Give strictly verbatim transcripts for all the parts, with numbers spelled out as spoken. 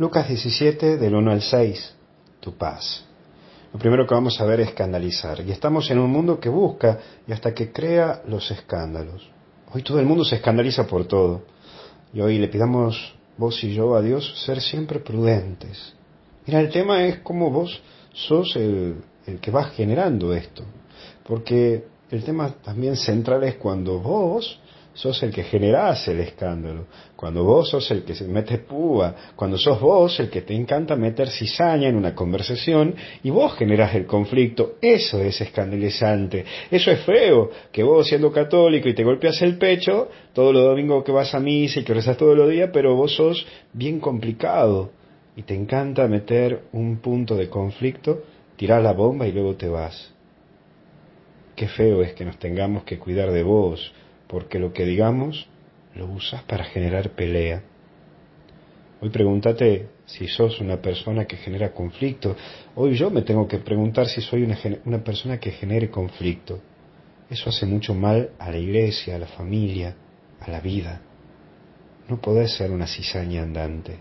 Lucas diecisiete, del uno al seis, tu paz. Lo primero que vamos a ver es escandalizar. Y estamos en un mundo que busca y hasta que crea los escándalos. Hoy todo el mundo se escandaliza por todo. Y hoy le pidamos vos y yo a Dios ser siempre prudentes. Mira, el tema es cómo vos sos el, el que vas generando esto. Porque el tema también central es cuando vos sos el que generás el escándalo, cuando vos sos el que se mete púa, cuando sos vos el que te encanta meter cizaña en una conversación y vos generás el conflicto. Eso es escandalizante, eso es feo, que vos siendo católico y te golpeas el pecho todos los domingos que vas a misa y que rezas todos los días, pero vos sos bien complicado y te encanta meter un punto de conflicto, tirás la bomba y luego te vas. Qué feo es que nos tengamos que cuidar de vos, porque lo que digamos lo usas para generar pelea. Hoy pregúntate si sos una persona que genera conflicto. Hoy yo me tengo que preguntar si soy una, una persona que genere conflicto. Eso hace mucho mal a la iglesia, a la familia, a la vida. No podés ser una cizaña andante.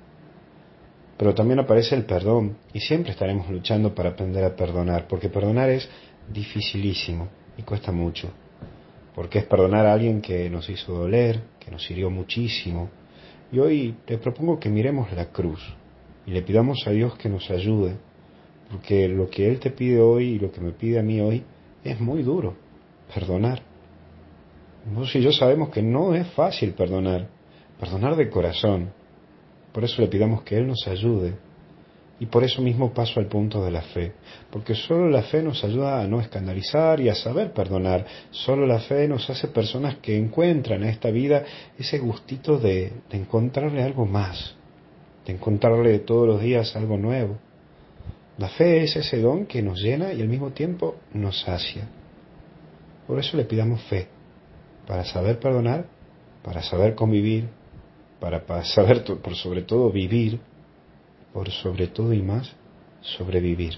Pero también aparece el perdón, y siempre estaremos luchando para aprender a perdonar, porque perdonar es dificilísimo y cuesta mucho. Porque es perdonar a alguien que nos hizo doler, que nos hirió muchísimo. Y hoy te propongo que miremos la cruz y le pidamos a Dios que nos ayude, porque lo que Él te pide hoy y lo que me pide a mí hoy es muy duro, perdonar. Vos y yo sabemos que no es fácil perdonar, perdonar de corazón. Por eso le pidamos que Él nos ayude. Y por eso mismo paso al punto de la fe, porque solo la fe nos ayuda a no escandalizar y a saber perdonar. Solo la fe nos hace personas que encuentran en esta vida ese gustito de, de encontrarle algo más, de encontrarle todos los días algo nuevo. La fe es ese don que nos llena y al mismo tiempo nos sacia. Por eso le pidamos fe, para saber perdonar, para saber convivir, para, para saber por sobre todo vivir, por sobre todo y más, sobrevivir.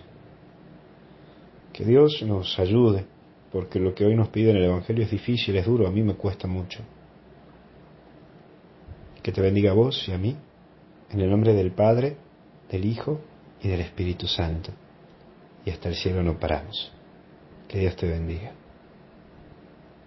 Que Dios nos ayude, porque lo que hoy nos pide en el Evangelio es difícil, es duro, a mí me cuesta mucho. Que te bendiga a vos y a mí, en el nombre del Padre, del Hijo y del Espíritu Santo. Y hasta el cielo no paramos. Que Dios te bendiga.